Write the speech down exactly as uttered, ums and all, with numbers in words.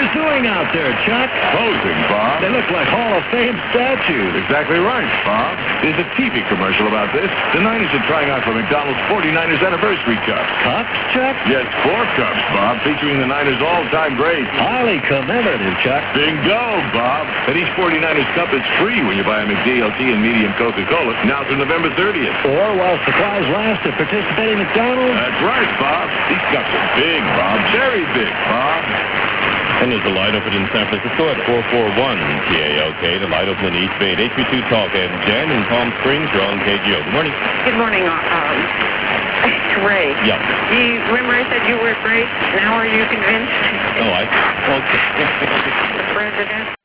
doing out there, Chuck? Posing, Bob. They look like Hall of Fame statues. Exactly right, Bob. There's a T V commercial about this. The Niners are trying out for McDonald's forty-niners Anniversary Cup. Cups, Chuck? Yes, four cups, Bob, featuring the Niners' all-time great. Highly commemorative, Chuck. Bingo, Bob. And each forty-niners cup is free when you buy a McDLT and medium Coca-Cola now through November thirtieth. Or while supplies last at participating McDonald's. That's right, Bob. These cups are big, Bob. Very big, Bob. And there's a light open in San Francisco at four forty-one K A L K. The light open in East Bay at H B two Talk. And Jen in Palm Springs, you're on K G O. Good morning. Good morning, uh, um, Ray. Yeah. You remember I said you were great? Now are you convinced? Oh, I... Okay. The president?